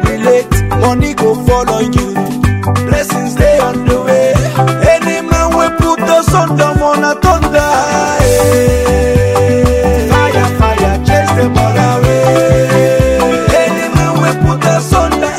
relate. Money go follow you. Blessings stay on the way. Any man we put us on the moon a thunder. Fire, fire, chase them all away. Any man we put us on the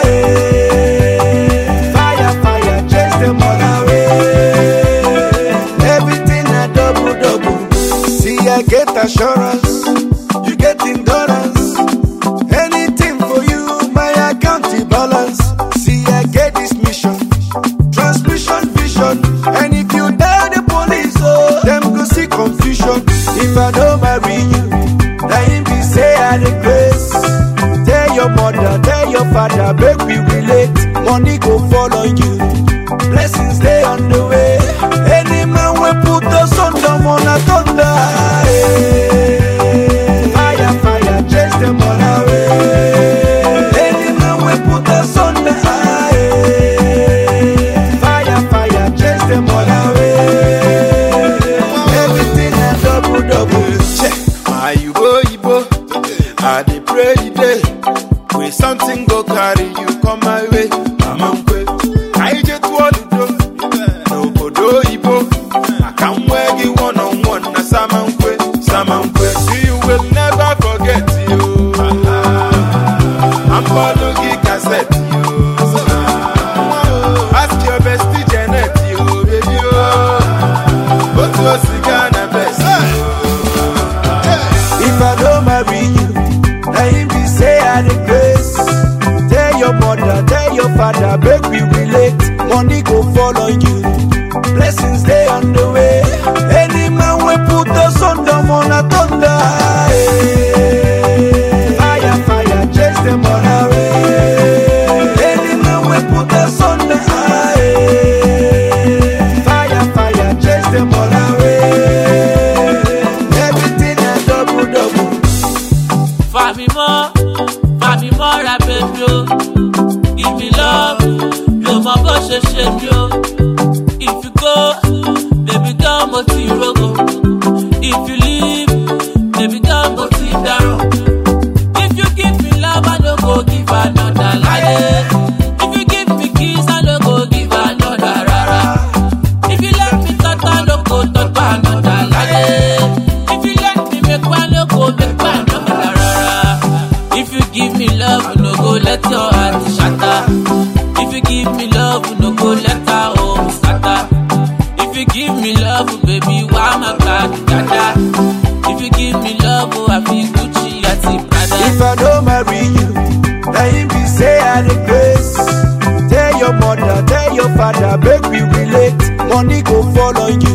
fire, fire, chase them all away. Everything a double, double. See, I get assurance. You get endurance. Anything for you, my account balance. See, I get this mission, transmission vision. And if you die the police, oh, them go see confusion. If I don't marry you, now him be say I the grace. Tell your mother, tell your father, make we relate. Money go follow you. Blessings stay on the way. Any man we put us on the moon a thunder. Fire, fire, chase them all away. Any man we put us on the fire, fire, chase them all away. Everything a double, double. Check my Igbo. I dey pray the day. When something go carry you come my way. Amankwe, I just want to do. No bodo Igbo. I can't wear you one-on-one. Na Samankwe. See, you will never forget you. I'm Bologi cassette you. Ask your bestie Janet you, baby. But what's the Ghana best? If I don't marry you, now him be say I the grace. Tell your mother, tell your father, make we relate. Money go follow you. Blessings stay on the way. Any man we put us on the moon a thunder. Fire, fire, chase them all away. Any man we put us on the fire, fire, chase them all away. Everything a double, double. Fami more, baby, oh. Give me love, no more go shame you. If you go, baby, come on to your go. If you leave, baby, come on to your. If you give me love, I don't go give another lie. If you give me kiss, I don't go give another rara. If you let me touch, I don't go touch another lie. If you let me make one, I don't go make one another rara. If you give me love, no go let your heart shatter. If you give me love, no go let our home scatter. If you give me love, baby, why my God, dada? If you give me love, oh, I feel Gucci, I see Prada. If I don't marry you, now him be say I the grace. Tell your mother, tell your father, make we relate. Money go follow you.